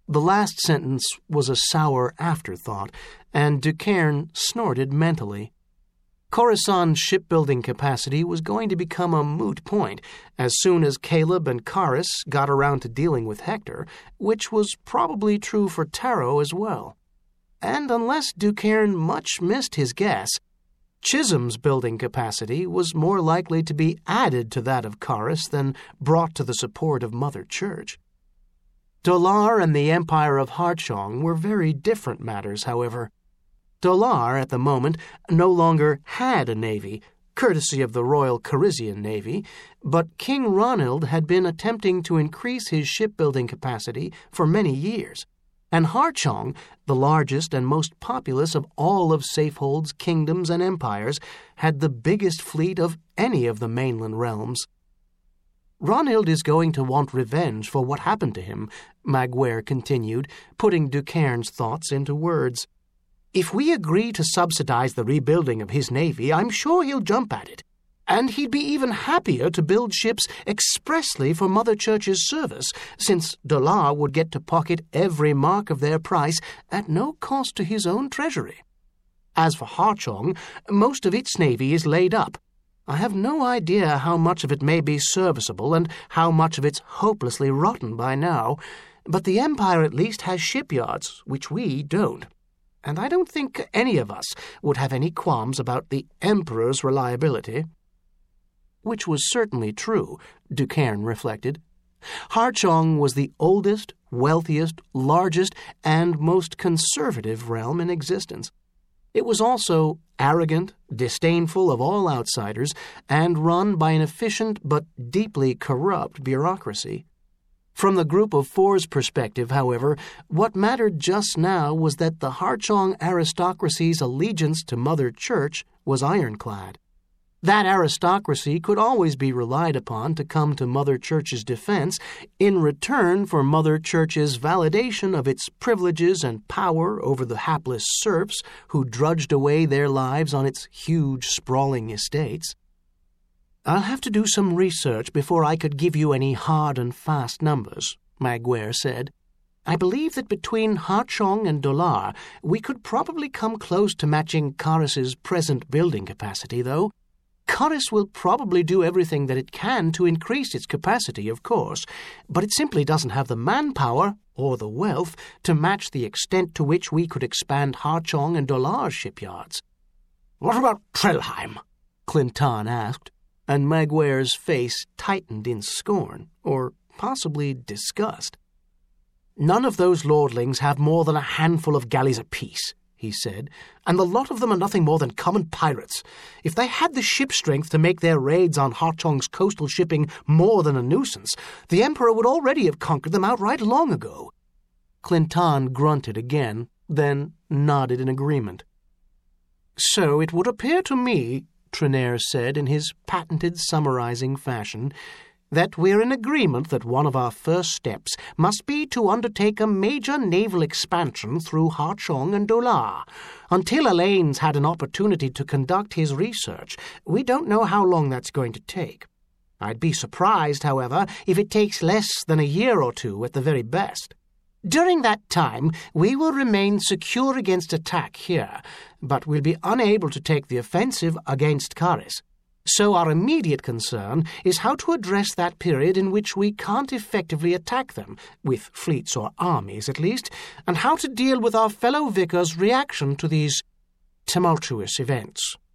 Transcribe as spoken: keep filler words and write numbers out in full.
The last sentence was a sour afterthought, and Ducairn snorted mentally. Coruscant's shipbuilding capacity was going to become a moot point as soon as Caleb and Caris got around to dealing with Hector, which was probably true for Taro as well. And unless Ducairn much missed his guess, Chisholm's building capacity was more likely to be added to that of Caris than brought to the support of Mother Church. Dolar and the Empire of Harchong were very different matters, however. Dolar, at the moment, no longer had a navy, courtesy of the Royal Carisian Navy, but King Ronald had been attempting to increase his shipbuilding capacity for many years, and Harchong, the largest and most populous of all of Safehold's kingdoms and empires, had the biggest fleet of any of the mainland realms. "Ronald is going to want revenge for what happened to him," Maguire continued, putting Ducairn's thoughts into words. "If we agree to subsidize the rebuilding of his navy, I'm sure he'll jump at it. And he'd be even happier to build ships expressly for Mother Church's service, since Dolar would get to pocket every mark of their price at no cost to his own treasury. As for Harchong, most of its navy is laid up. I have no idea how much of it may be serviceable and how much of it's hopelessly rotten by now, but the Empire at least has shipyards, which we don't. And I don't think any of us would have any qualms about the Emperor's reliability." Which was certainly true, Ducairn reflected. Harchong was the oldest, wealthiest, largest, and most conservative realm in existence. It was also arrogant, disdainful of all outsiders, and run by an efficient but deeply corrupt bureaucracy. From the Group of Four's perspective, however, what mattered just now was that the Harchong aristocracy's allegiance to Mother Church was ironclad. That aristocracy could always be relied upon to come to Mother Church's defense in return for Mother Church's validation of its privileges and power over the hapless serfs who drudged away their lives on its huge, sprawling estates. "I'll have to do some research before I could give you any hard and fast numbers," Maguire said. "I believe that between Harchong and Dolar, we could probably come close to matching Caris's present building capacity, though. Caris will probably do everything that it can to increase its capacity, of course, but it simply doesn't have the manpower or the wealth to match the extent to which we could expand Harchong and Dolar's shipyards." "What about Trelheim?" Clinton asked, and Maguire's face tightened in scorn, or possibly disgust. "None of those lordlings have more than a handful of galleys apiece," he said, "and the lot of them are nothing more than common pirates. If they had the ship strength to make their raids on Harchong's coastal shipping more than a nuisance, the Emperor would already have conquered them outright long ago." Clinton grunted again, then nodded in agreement. "So it would appear to me," Trenair said in his patented summarizing fashion, "that we're in agreement that one of our first steps must be to undertake a major naval expansion through Harchong and Dolar. Until Elaine's had an opportunity to conduct his research, we don't know how long that's going to take. I'd be surprised, however, if it takes less than a year or two at the very best. During that time, we will remain secure against attack here, but we'll be unable to take the offensive against Caris. So our immediate concern is how to address that period in which we can't effectively attack them, with fleets or armies at least, and how to deal with our fellow vicar's reaction to these tumultuous events."